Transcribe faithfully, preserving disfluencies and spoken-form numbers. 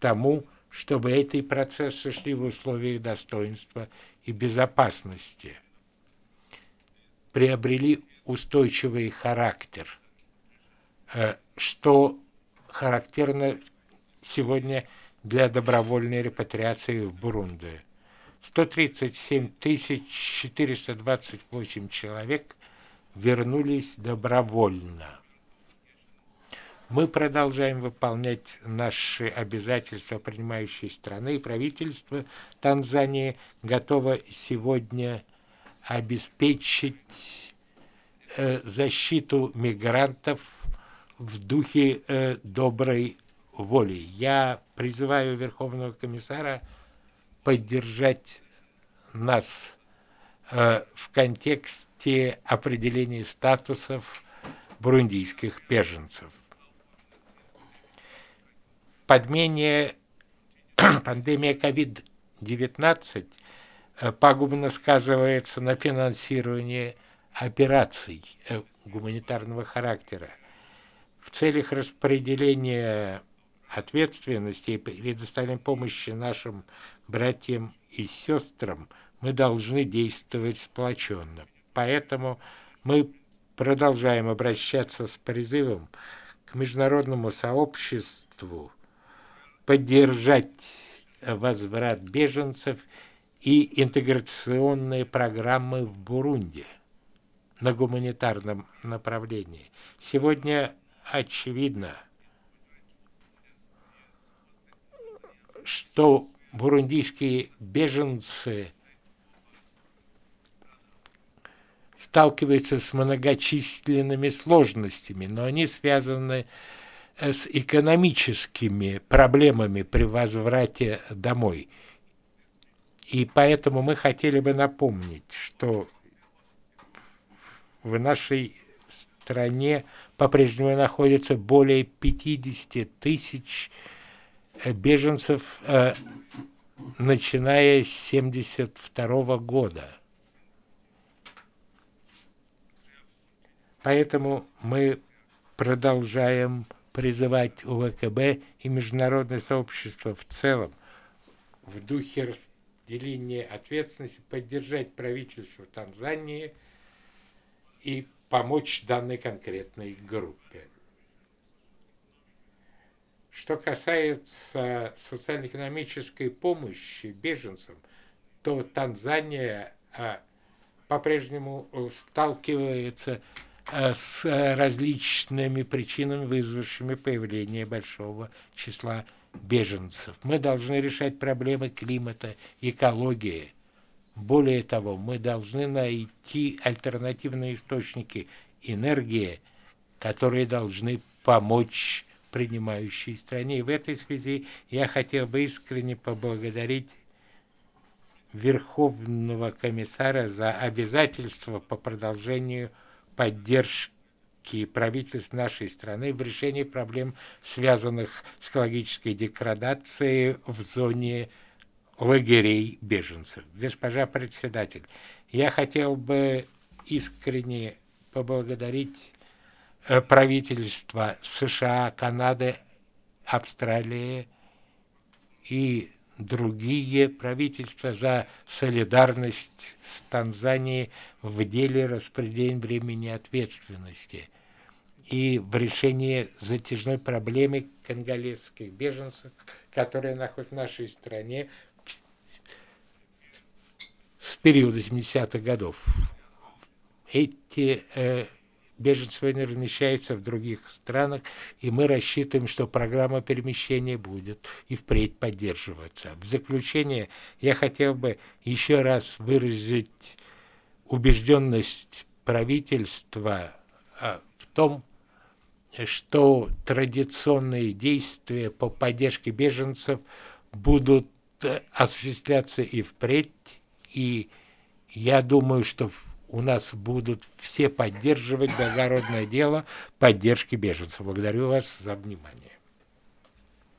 тому, чтобы эти процессы шли в условиях достоинства и безопасности, приобрели устойчивый характер, что характерно сегодня для добровольной репатриации в Бурунди. сто тридцать семь тысяч четыреста двадцать восемь человек вернулись добровольно. Мы продолжаем выполнять наши обязательства принимающей страны, и правительство Танзании готово сегодня обеспечить э, защиту мигрантов в духе э, доброй воли. Я призываю Верховного комиссара поддержать нас э, в контексте определения статусов бурундийских беженцев. Подмене пандемия ковид девятнадцать пагубно сказывается на финансировании операций гуманитарного характера. В целях распределения ответственности и предоставления помощи нашим братьям и сестрам мы должны действовать сплоченно. Поэтому мы продолжаем обращаться с призывом к международному сообществу поддержать возврат беженцев и интеграционные программы в Бурунди на гуманитарном направлении. Сегодня очевидно, что бурундийские беженцы сталкиваются с многочисленными сложностями, но они связаны с экономическими проблемами при возврате домой. И поэтому мы хотели бы напомнить, что в нашей стране по-прежнему находится более пятидесяти тысяч беженцев, начиная с семьдесят второго года. Поэтому мы продолжаем призывать УВКБ и международное сообщество в целом в духе разделения ответственности поддержать правительство Танзании и помочь данной конкретной группе. Что касается социально-экономической помощи беженцам, то Танзания по-прежнему сталкивается с различными причинами, вызвавшими появление большого числа беженцев. Мы должны решать проблемы климата, экологии. Более того, мы должны найти альтернативные источники энергии, которые должны помочь принимающей стране. И в этой связи я хотел бы искренне поблагодарить Верховного комиссара за обязательства по продолжению поддержки правительств нашей страны в решении проблем, связанных с экологической деградацией в зоне лагерей беженцев. Госпожа председатель, я хотел бы искренне поблагодарить правительства США, Канады, Австралии и другие правительства за солидарность с Танзанией в деле распределения бремени ответственности и в решении затяжной проблемы конголезских беженцев, которые находятся в нашей стране с периода семидесятых годов. Эти э, беженцы размещаются в других странах, и мы рассчитываем, что программа перемещения будет и впредь поддерживаться. В заключение я хотел бы еще раз выразить убежденность правительства в том, что традиционные действия по поддержке беженцев будут осуществляться и впредь, и я думаю, что у нас будут все поддерживать благородное дело поддержки беженцев. Благодарю вас за внимание.